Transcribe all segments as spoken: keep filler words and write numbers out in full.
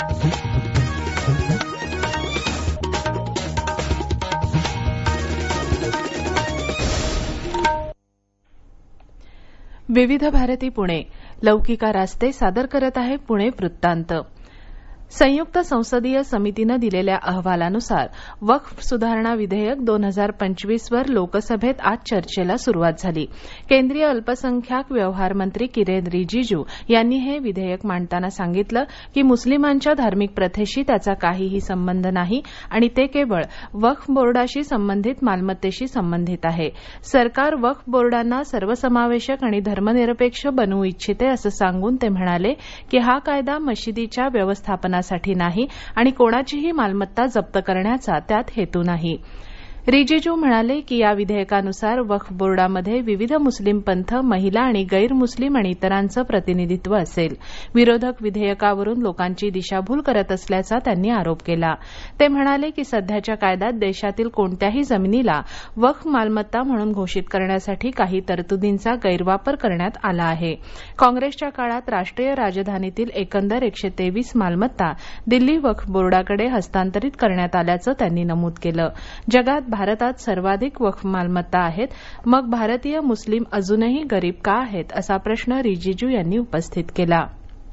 विविध भारती पुणे लौकिका रास्ते सादर करत आहे पुणे वृत्तांत. संयुक्त संसदीय समितीनं दिलेल्या अहवालानुसार वक्फ सुधारणा विधेयक दोन हजार पंचवीस वर लोकसभेत आज चर्चेला सुरुवात झाली. केंद्रीय अल्पसंख्याक व्यवहार मंत्री किरेन रिजिजू यांनी हे विधेयक मांडताना सांगितलं की मुस्लिमांच्या धार्मिक प्रथेशी त्याचा काहीही संबंध नाही आणि ते केवळ वक्फ बोर्डाशी संबंधित मालमत्तेशी संबंधित आहे. सरकार वक्फ बोर्डांना सर्वसमावेशक आणि धर्मनिरपेक्ष बनवू इच्छिते असं सांगून ते म्हणाले की हा कायदा मशिदीच्या व्यवस्थापना साठी नाही आणि कोणाचीही मालमत्ता जप्त करण्याचा त्यात हेतू नाही. रिजिजू म्हणाले की या विधेयकानुसार वक्फ बोर्डामध्ये विविध मुस्लिम पंथ, महिला आणि गैर मुस्लिम आणि इतरांचं प्रतिनिधित्व असेल. विरोधक विधेयकावरून लोकांची दिशाभूल करत असल्याचा त्यांनी आरोप केला. ते म्हणाले की सध्याच्या कायद्यात देशातील कोणत्याही जमिनीला वक्फ मालमत्ता म्हणून घोषित करण्यासाठी काही तरतुदींचा गैरवापर करण्यात आला आहे. काँग्रेसच्या काळात राष्ट्रीय राजधानीतील एकंदर एकशे तेवीस मालमत्ता दिल्ली वक्फ बोर्डाकडे हस्तांतरित करण्यात आल्याचं त्यांनी नमूद केलं. जगात भारतात सर्वाधिक वक्फ मालमत्ता आहेत, मग भारतीय मुस्लिम अजूनही गरीब का आहेत असा प्रश्न रिजिजू यांनी उपस्थित केला.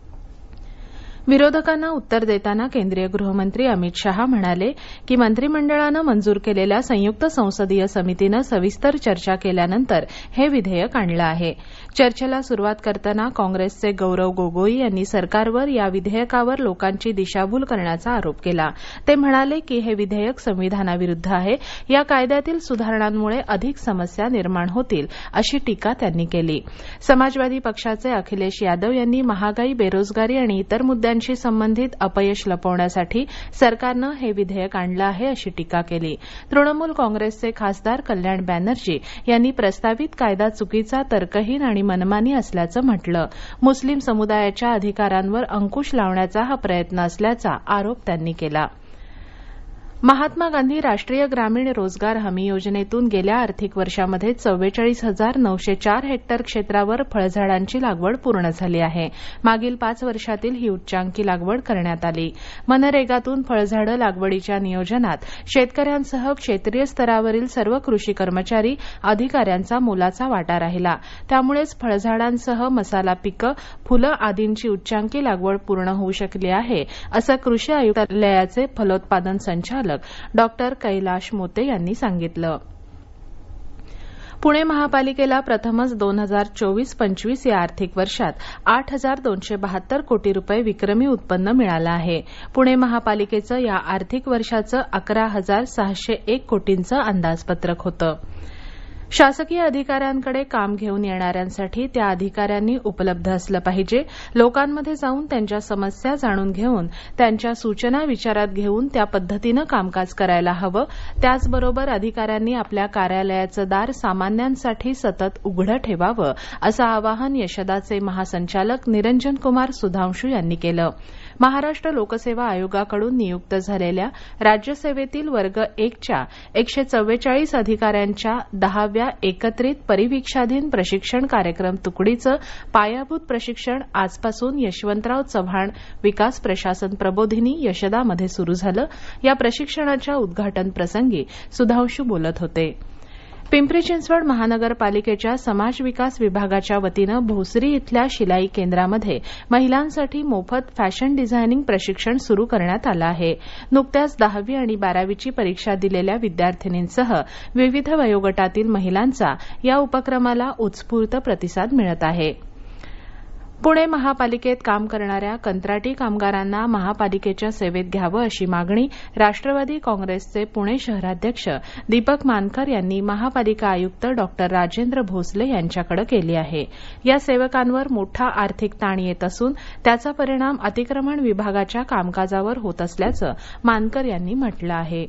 विरोधकांना उत्तर देताना केंद्रीय गृहमंत्री अमित शहा म्हणाले की मंत्रिमंडळानं मंजूर केलेल्या संयुक्त संसदीय समितीनं सविस्तर चर्चा केल्यानंतर हे विधेयक आणलं आहे. चर्चेला सुरुवात करताना काँग्रेसचे गौरव गोगोई यांनी सरकारवर या विधेयकावर लोकांची दिशाभूल करण्याचा आरोप केला. ते म्हणाले की हे विधेयक संविधानाविरुद्ध आहे. या कायद्यातील सुधारणांमुळे अधिक समस्या निर्माण होतील अशी टीका त्यांनी केली. समाजवादी पक्षाचे अखिलेश यादव यांनी महागाई, बेरोजगारी आणि इतर मुद्द्यांशी संबंधित अपयश लपवण्यासाठी सरकारनं हे विधेयक आणलं आहे अशी टीका केली. तृणमूल काँग्रेसचे खासदार कल्याण बॅनर्जी यांनी प्रस्तावित कायदा चुकीचा, तर्कहीन आणि मनमानी असल्याचं म्हटलं. मुस्लिम समुदायाच्या अधिकारांवर अंकुश लावण्याचा हा प्रयत्न असल्याचा आरोप त्यांनी केला. महात्मा गांधी राष्ट्रीय ग्रामीण रोजगार हमी योजनेतून गेल्या आर्थिक वर्षामध्ये चव्वेचाळीस हजार नऊशे चार हेक्टर क्षेत्रावर फळझाडांची लागवड पूर्ण झाली आहे. मागील पाच वर्षातील ही उच्चांकी लागवड करण्यात आली. मनरेगातून फळझाडं लागवडीच्या नियोजनात शेतकऱ्यांसह क्षेत्रीय स्तरावरील सर्व कृषी कर्मचारी, अधिकाऱ्यांचा मोलाचा वाटा राहिला. त्यामुळेच फळझाडांसह मसाला पिकं, फुलं आदींची उच्चांकी लागवड पूर्ण होऊ शकली आहे असं कृषी आयुक्तालयाचे फलोत्पादन संचालक डॉक्टर कैलाश मोते यांनी सांगितलं. पुणे महापालिकेला प्रथमच दोन हजार चोवीस पंचवीस या आर्थिक वर्षात आठ हजार दोनशे बहात्तर कोटी रुपये विक्रमी उत्पन्न मिळालं आहे. पुणे महापालिकेचं या आर्थिक वर्षाचं अकरा हजार सहाशे एक कोटींचं अंदाजपत्रक होतं. शासकीय अधिकाऱ्यांकडे काम घेऊन येणाऱ्यांसाठी त्या अधिकाऱ्यांनी उपलब्ध असलं पाहिजे. लोकांमध्ये जाऊन त्यांच्या समस्या जाणून घेऊन त्यांच्या सूचना विचारात घेऊन त्या पद्धतीनं कामकाज करायला हवं. त्याचबरोबर अधिकाऱ्यांनी आपल्या कार्यालयाचं दार सामान्यांसाठी सतत उघडं ठेवावं असं आवाहन यशदाचे महासंचालक निरंजन कुमार सुधांशू यांनी केलं. महाराष्ट्र लोकसेवा आयोगाकडून नियुक्त झालेल्या राज्यसेवेतील वर्ग एकच्या एकशे चव्वेचाळीस अधिकाऱ्यांच्या दहाव्या एकत्रित परिवीक्षाधीन प्रशिक्षण कार्यक्रम तुकडीचं पायाभूत प्रशिक्षण आजपासून यशवंतराव चव्हाण विकास प्रशासन प्रबोधिनी यशदामध्ये सुरू झालं. या प्रशिक्षणाच्या उद्घाटन प्रसंगी सुधांशू बोलत होते. पिंपरी चिंचवड महानगरपालिकेच्या समाज विकास विभागाच्या वतीनं भोसरी इथल्या शिलाई केंद्रामध्ये महिलांसाठी मोफत फॅशन डिझायनिंग प्रशिक्षण सुरू करण्यात आलं आहे. नुकत्याच दहावी आणि बारावीची परीक्षा दिलेल्या विद्यार्थिनींसह विविध वयोगटातील महिलांचा या उपक्रमाला उत्स्फूर्त प्रतिसाद मिळत आहे. पुणे महापालिकेत काम करणाऱ्या कंत्राटी कामगारांना महापालिकेच्या सेवेत घ्यावं अशी मागणी राष्ट्रवादी काँग्रेसचे पुणे शहराध्यक्ष दीपक मानकर यांनी महापालिका आयुक्त डॉक्टर राजेंद्र भोसले यांच्याकडे केली आहे. या सेवकांवर मोठा आर्थिक ताण येत असून त्याचा परिणाम अतिक्रमण विभागाच्या कामकाजावर होत असल्याचं मानकर यांनी म्हटलं आहे.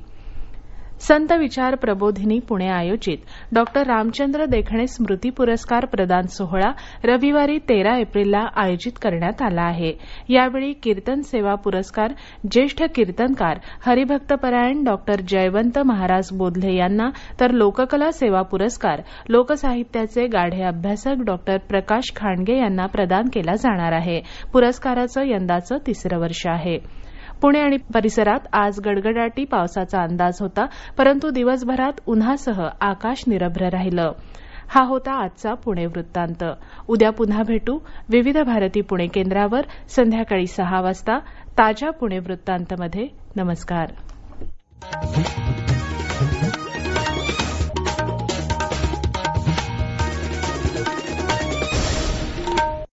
संत विचार प्रबोधिनी पुणे आयोजित डॉक्टर रामचंद्र देखणे स्मृती पुरस्कार प्रदान सोहळा रविवारी तेरा एप्रिलला आयोजित करण्यात आला आहे. यावेळी कीर्तन सेवा पुरस्कार ज्येष्ठ कीर्तनकार हरिभक्तपरायण डॉक्टर जयवंत महाराज बोधले यांना तर लोककला सेवा पुरस्कार लोकसाहित्याचे गाढे अभ्यासक डॉक्टर प्रकाश खांडगे यांना प्रदान केला जाणार आहे. पुरस्काराचं यंदाचं तिसरं वर्ष आहे. पुणे आणि परिसरात आज गडगडाटी पावसाचा अंदाज होता, परंतु दिवसभरात उन्हासह आकाश निरभ्र राहिलं. हा होता आजचा पुणे वृत्तांत. उद्या पुन्हा भेटू विविध भारती पुणे केंद्रावर संध्याकाळी सहा वाजता ताज्या पुणे वृत्तांतमध्ये. नमस्कार.